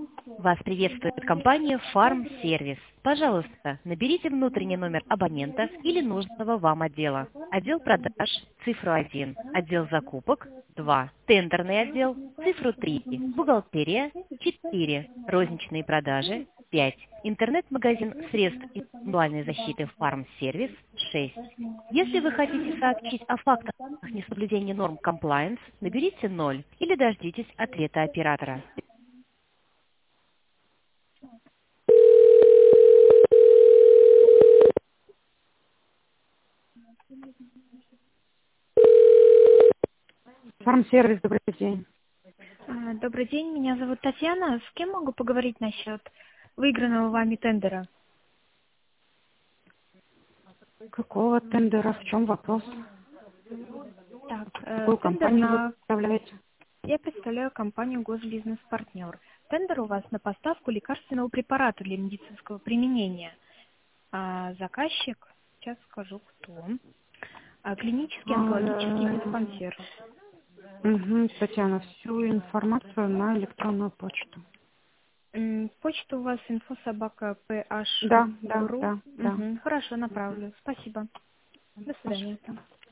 Вас приветствует компания Farm Service. Пожалуйста, наберите внутренний номер абонента или нужного вам отдела. Отдел продаж, цифру 1, отдел закупок, 2, тендерный отдел, цифру 3, бухгалтерия, 4, розничные продажи, 5, интернет-магазин средств индивидуальной защиты Farm Service, 6. Если вы хотите сообщить о фактах несоблюдения норм compliance, наберите 0 или дождитесь ответа оператора. Фармсервис, добрый день. Добрый день, меня зовут Татьяна. С кем могу поговорить насчет выигранного вами тендера? Какого тендера? В чем вопрос? Так, Какую тендер компанию вы представляете? Я представляю компанию «Госбизнес-партнер». Тендер у вас на поставку лекарственного препарата для медицинского применения. Заказчик, сейчас скажу, кто. Клинический онкологический диспансер. Татьяна, всю информацию на электронную почту. Почта у вас Да, да, info@ph.ru. да, да. Хорошо, направлю. Спасибо. До свидания. Пожалуйста.